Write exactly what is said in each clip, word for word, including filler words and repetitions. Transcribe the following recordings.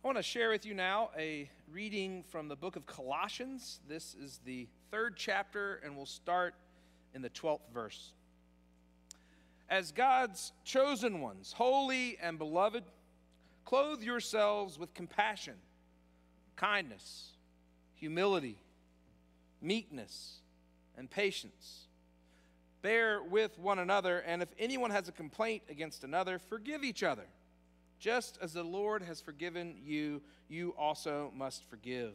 I want to share with you now a reading from the book of Colossians. This is the third chapter, and we'll start in the twelfth verse. As God's chosen ones, holy and beloved, clothe yourselves with compassion, kindness, humility, meekness, and patience. Bear with one another, and if anyone has a complaint against another, forgive each other. Just as the Lord has forgiven you, you also must forgive.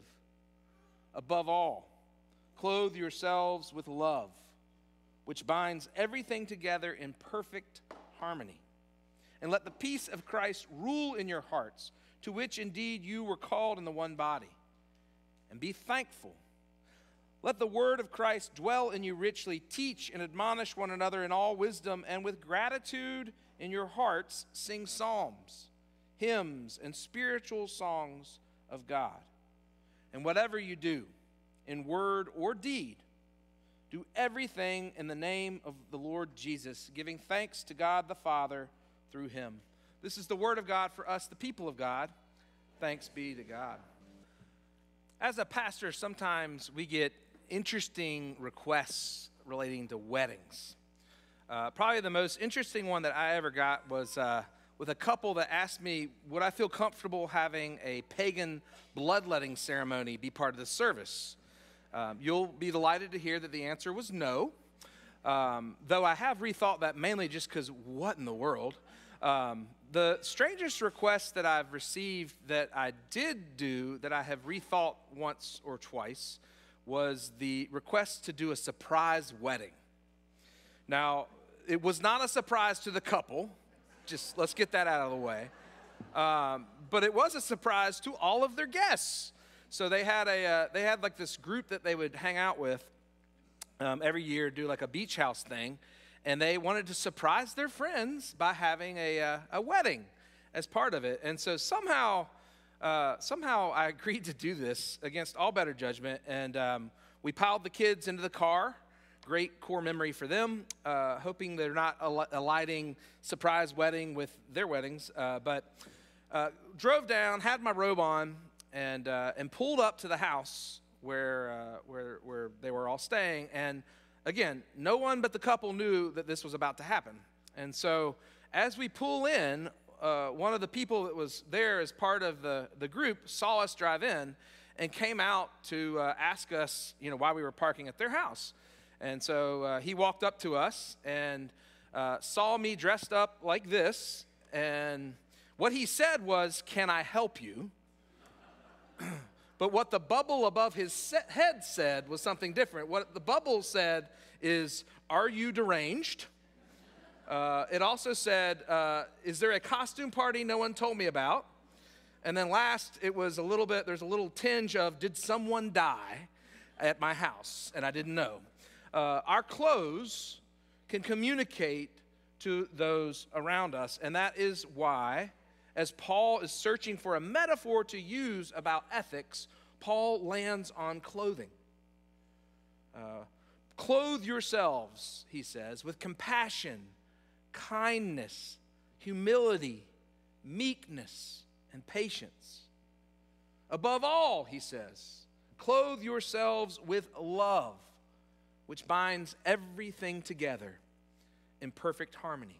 Above all, clothe yourselves with love, which binds everything together in perfect harmony. And let the peace of Christ rule in your hearts, to which indeed you were called in the one body. And be thankful. Let the word of Christ dwell in you richly. Teach and admonish one another in all wisdom, and with gratitude in your hearts sing psalms, hymns, and spiritual songs of God. And whatever you do, in word or deed, do everything in the name of the Lord Jesus, giving thanks to God the Father through him. This is the word of God for us, the people of God. Thanks be to God. As a pastor, sometimes we get interesting requests relating to weddings. Uh, probably the most interesting one that I ever got was uh, with a couple that asked me, would I feel comfortable having a pagan bloodletting ceremony be part of the service? Um, you'll be delighted to hear that the answer was no, um, though I have rethought that mainly just because what in the world? Um, the strangest request that I've received that I did do, that I have rethought once or twice, was the request to do a surprise wedding. Now, it was not a surprise to the couple. Just let's get that out of the way. Um, but it was a surprise to all of their guests. So they had a uh, they had like this group that they would hang out with um, every year, do like a beach house thing, and they wanted to surprise their friends by having a uh, a wedding as part of it. And so somehow uh, somehow I agreed to do this against all better judgment, and um, we piled the kids into the car. Great core memory for them, uh, hoping they're not al- alighting surprise wedding with their weddings. Uh, but uh, drove down, had my robe on, and uh, and pulled up to the house where uh, where where they were all staying. And again, no one but the couple knew that this was about to happen. And so as we pull in, uh, one of the people that was there as part of the the group saw us drive in and came out to uh, ask us, you know, why we were parking at their house. And so uh, he walked up to us and uh, saw me dressed up like this. And what he said was, "Can I help you?" But what the bubble above his head said was something different. What the bubble said is, "Are you deranged?" Uh, it also said, uh, "Is there a costume party no one told me about?" And then last, it was a little bit, there's a little tinge of, "Did someone die at my house and I didn't know?" Uh, our clothes can communicate to those around us, and that is why, as Paul is searching for a metaphor to use about ethics, Paul lands on clothing. Uh, Clothe yourselves, he says, with compassion, kindness, humility, meekness, and patience. Above all, he says, clothe yourselves with love, which binds everything together in perfect harmony.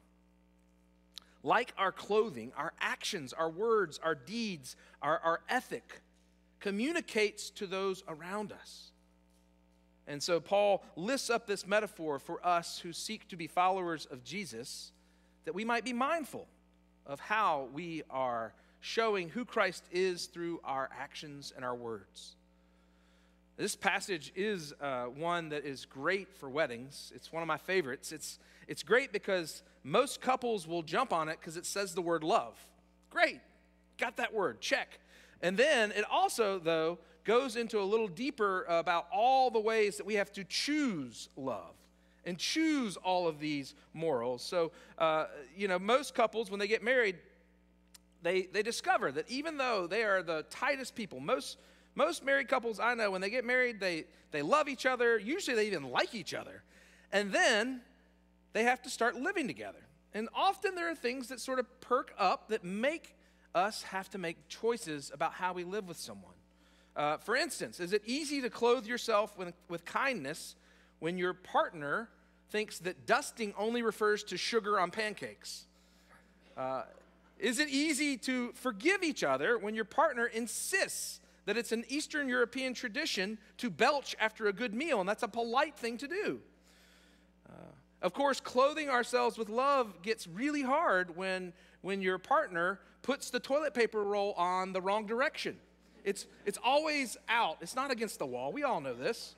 Like our clothing, our actions, our words, our deeds, our, our ethic communicates to those around us. And so Paul lifts up this metaphor for us who seek to be followers of Jesus, that we might be mindful of how we are showing who Christ is through our actions and our words. This passage is uh, one that is great for weddings. It's one of my favorites. It's, it's great because most couples will jump on it because it says the word love. Great, got that word, check. And then it also, though, goes into a little deeper about all the ways that we have to choose love and choose all of these morals. So, uh, you know, most couples, when they get married, they, they discover that even though they are the tightest people, most Most married couples I know, when they get married, they, they love each other. Usually they even like each other. And then they have to start living together. And often there are things that sort of perk up that make us have to make choices about how we live with someone. Uh, for instance, is it easy to clothe yourself with, with kindness when your partner thinks that dusting only refers to sugar on pancakes? Uh, is it easy to forgive each other when your partner insists that it's an Eastern European tradition to belch after a good meal, and that's a polite thing to do? Uh, of course, clothing ourselves with love gets really hard when, when your partner puts the toilet paper roll on the wrong direction. It's, it's always out. It's not against the wall. We all know this.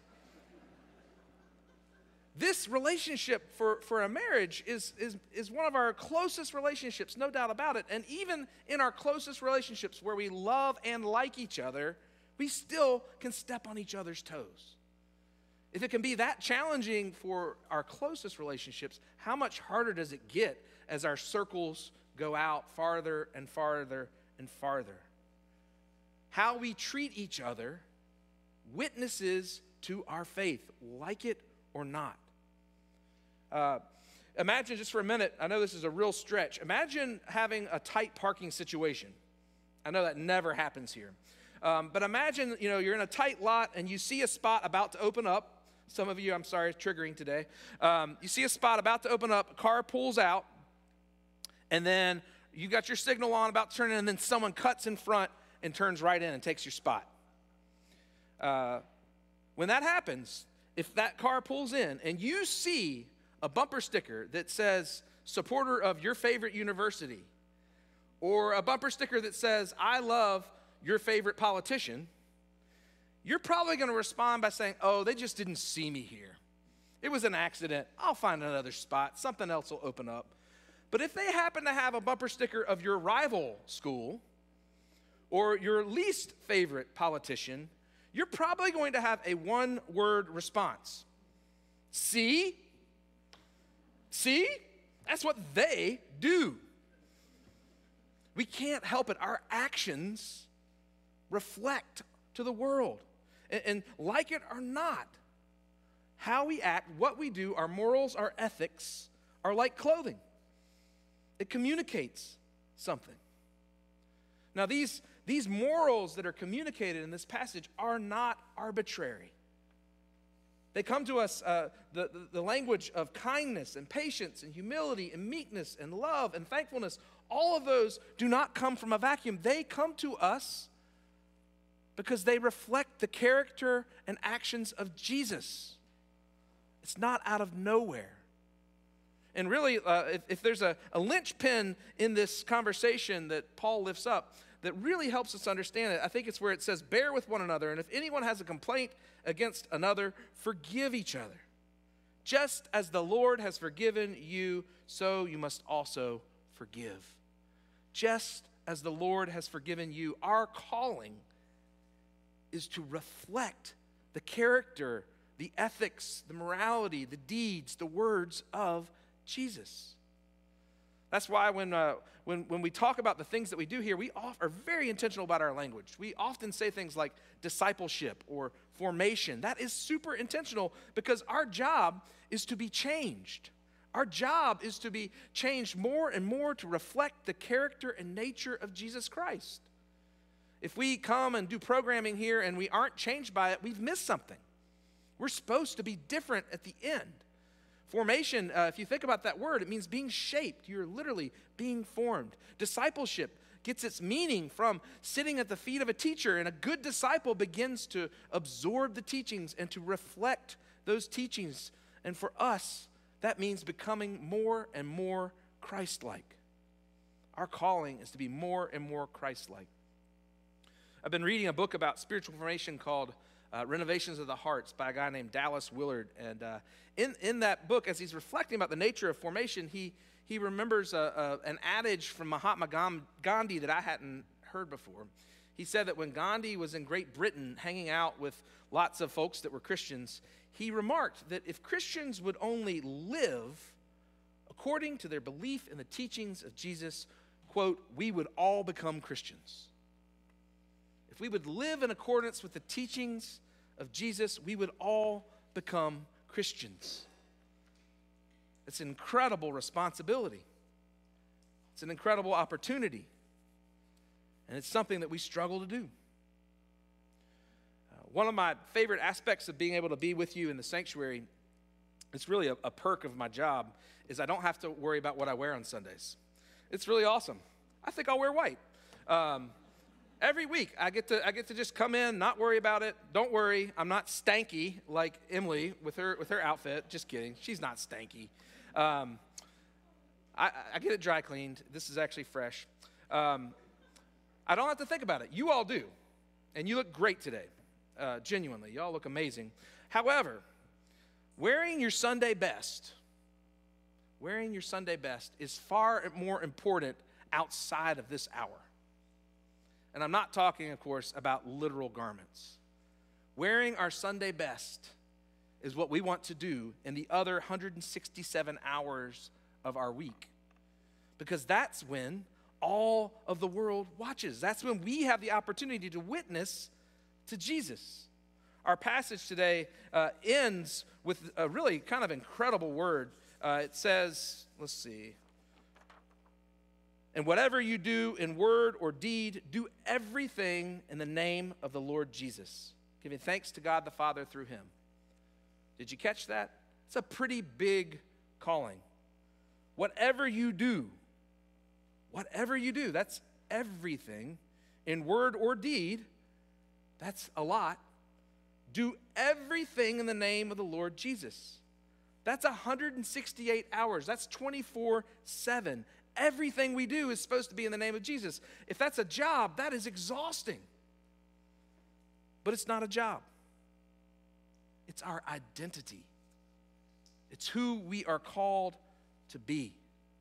This relationship for, for a marriage is, is, is one of our closest relationships, no doubt about it. And even in our closest relationships where we love and like each other, we still can step on each other's toes. If it can be that challenging for our closest relationships, how much harder does it get as our circles go out farther and farther and farther? How we treat each other witnesses to our faith, like it or not. Uh, imagine just for a minute, I know this is a real stretch. Imagine having a tight parking situation. I know that never happens here. Um, but imagine, you know, you're in a tight lot and you see a spot about to open up. Some of you, I'm sorry, triggering today. Um, you see a spot about to open up, a car pulls out, and then you got your signal on about to turn in, and then someone cuts in front and turns right in and takes your spot. Uh, when that happens, if that car pulls in and you see a bumper sticker that says, supporter of your favorite university, or a bumper sticker that says, I love your favorite politician, you're probably going to respond by saying, oh, they just didn't see me here. It was an accident. I'll find another spot. Something else will open up. But if they happen to have a bumper sticker of your rival school or your least favorite politician, you're probably going to have a one-word response. See? See? That's what they do. We can't help it. Our actions reflect to the world. And, and like it or not, how we act, what we do, our morals, our ethics are like clothing. It communicates something. Now, these, these morals that are communicated in this passage are not arbitrary. They come to us, uh, the, the, the language of kindness and patience and humility and meekness and love and thankfulness. All of those do not come from a vacuum. They come to us because they reflect the character and actions of Jesus. It's not out of nowhere. And really, uh, if, if there's a, a linchpin in this conversation that Paul lifts up that really helps us understand it, I think it's where it says, bear with one another, and if anyone has a complaint against another, forgive each other. Just as the Lord has forgiven you, so you must also forgive. Just as the Lord has forgiven you, our calling is to reflect the character, the ethics, the morality, the deeds, the words of Jesus. That's why when, uh, when, when we talk about the things that we do here, we off, are very intentional about our language. We often say things like discipleship or formation. That is super intentional because our job is to be changed. Our job is to be changed more and more to reflect the character and nature of Jesus Christ. If we come and do programming here and we aren't changed by it, we've missed something. We're supposed to be different at the end. Formation, uh, if you think about that word, it means being shaped. You're literally being formed. Discipleship gets its meaning from sitting at the feet of a teacher, and a good disciple begins to absorb the teachings and to reflect those teachings. And for us, that means becoming more and more Christ-like. Our calling is to be more and more Christ-like. I've been reading a book about spiritual formation called Uh, Renovations of the Hearts by a guy named Dallas Willard. And uh, in, in that book, as he's reflecting about the nature of formation, he, he remembers a, a, an adage from Mahatma Gandhi that I hadn't heard before. He said that when Gandhi was in Great Britain hanging out with lots of folks that were Christians, he remarked that if Christians would only live according to their belief in the teachings of Jesus, quote, we would all become Christians. If we would live in accordance with the teachings of Jesus, we would all become Christians. It's an incredible responsibility. It's an incredible opportunity. And it's something that we struggle to do. Uh, one of my favorite aspects of being able to be with you in the sanctuary, it's really a, a perk of my job, is I don't have to worry about what I wear on Sundays. It's really awesome. I think I'll wear white. Um, every week, I get to I get to just come in, not worry about it. Don't worry, I'm not stanky like Emily with her with her outfit. Just kidding, she's not stanky. Um, I, I get it dry cleaned. This is actually fresh. Um, I don't have to think about it. You all do, and you look great today. Uh, genuinely, y'all look amazing. However, wearing your Sunday best, wearing your Sunday best is far more important outside of this hour. And I'm not talking, of course, about literal garments. Wearing our Sunday best is what we want to do in the other one hundred sixty-seven hours of our week. Because that's when all of the world watches. That's when we have the opportunity to witness to Jesus. Our passage today uh, ends with a really kind of incredible word. Uh, it says, let's see, and whatever you do in word or deed, do everything in the name of the Lord Jesus, giving thanks to God the Father through him. Did you catch that? It's a pretty big calling. Whatever you do, whatever you do, that's everything in word or deed. That's a lot. Do everything in the name of the Lord Jesus. That's one hundred sixty-eight hours. That's twenty-four seven. Everything we do is supposed to be in the name of Jesus. If that's a job, that is exhausting. But it's not a job. It's our identity. It's who we are called to be.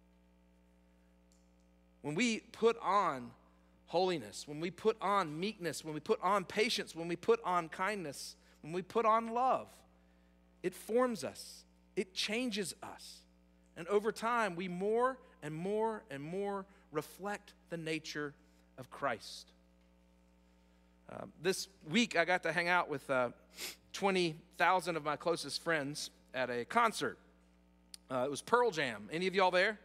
When we put on holiness, when we put on meekness, when we put on patience, when we put on kindness, when we put on love, it forms us. It changes us. And over time, we more and more and more reflect the nature of Christ. Uh, this week, I got to hang out with uh, twenty thousand of my closest friends at a concert. Uh, it was Pearl Jam. Any of y'all there?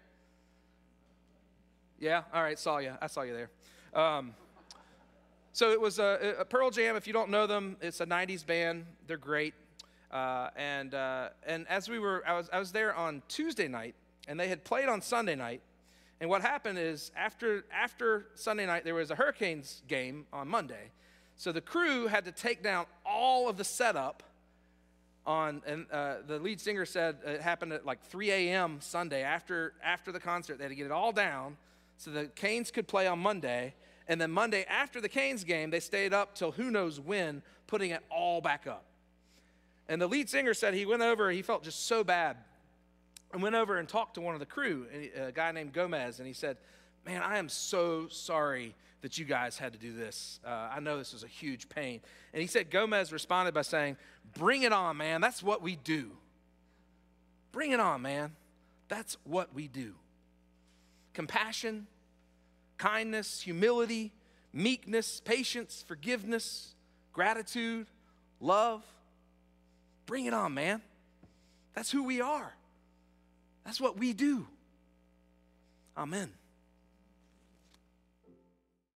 Yeah? All right, saw you. I saw you there. Um, so it was a, a Pearl Jam. If you don't know them, it's a nineties band. They're great. Uh, and uh, and as we were, I was I was there on Tuesday night, and they had played on Sunday night. And what happened is after after Sunday night, there was a Hurricanes game on Monday. So the crew had to take down all of the setup on, and uh, the lead singer said it happened at like three a.m. Sunday after after the concert. They had to get it all down so the Canes could play on Monday. And then Monday after the Canes game, they stayed up till who knows when, putting it all back up. And the lead singer said he went over, he felt just so bad, and went over and talked to one of the crew, a guy named Gomez, and he said, man, I am so sorry that you guys had to do this. Uh, I know this was a huge pain. And he said Gomez responded by saying, bring it on, man. That's what we do. Bring it on, man. That's what we do. Compassion, kindness, humility, meekness, patience, forgiveness, gratitude, love. Bring it on, man. That's who we are. That's what we do. Amen.